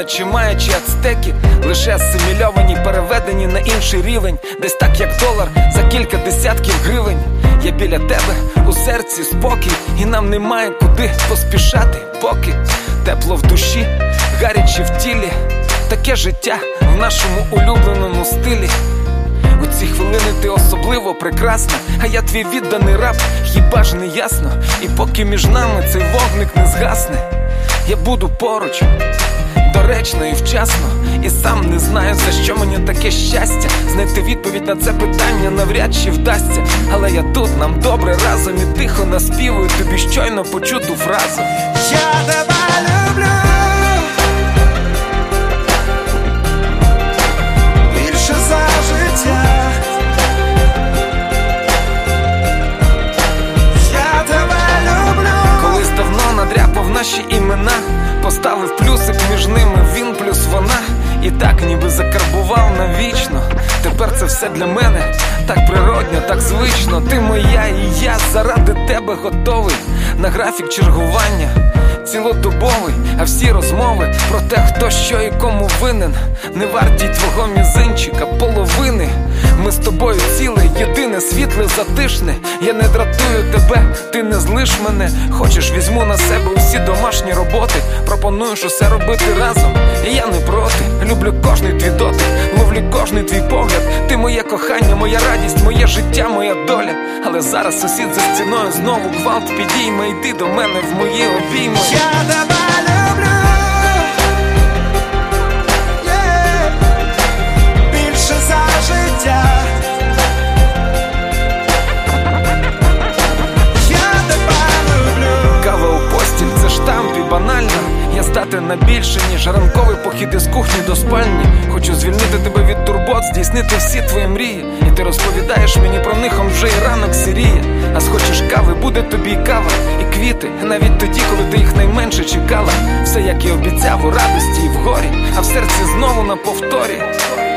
наче маячі ацтеки, лише асимільовані, переведені на інший рівень. Десь так, як долар, за кілька десятків гривень. Я біля тебе, у серці спокій, і нам немає куди поспішати, поки тепло в душі, гарячі в тілі. Таке життя в нашому улюбленому стилі. У ці хвилини ти особливо прекрасна, а я твій відданий раб, хіба ж не ясно? І поки між нами цей вогник не згасне, я буду поруч, доречно і вчасно. І сам не знаю, за що мені таке щастя. Знайти відповідь на це питання навряд чи вдасться. Але я тут, нам добре разом, і тихо наспівую тобі щойно почуту фразу. Я тебе люблю більше за життя. Я тебе люблю. Колись давно надряпав наші імена, поставив плюсик між ними, він плюс вона. І так ніби закарбував навічно. Тепер це все для мене так природньо, так звично. Ти моя і я заради тебе готовий на графік чергування цілодобовий. А всі розмови про те, хто що і кому винен, не варті твого мізинчика половини. Ми з тобою ціле, єдине, світле, затишне. Я не дратую тебе, ти не злиш мене. Хочеш, візьму на себе усі домашні роботи. Пропонуєш усе робити разом, і я не проти. Люблю кожний твій дотик, ловлю кожний твій погляд. Ти моє кохання, моя радість, моє життя, моя доля. Але зараз сусід за стіною знову гвалт підійме. Йди до мене в мої обійми. Я тебе люблю більше за життя. Я тебе люблю. Кава у постіль – це штамп і банально. Я здатен на більше, ніж ранковий похід із кухні до спальні. Хочу звільнити тебе від турбот, здійснити всі твої мрії. І ти розповідаєш мені про них, он вже і ранок сіріє. А схочеш кави, буде тобі і кава, і квіти, навіть тоді, коли ти їх найменше чекала. Все, як і обіцяв, у радості і в горі, а в серці знову на повторі.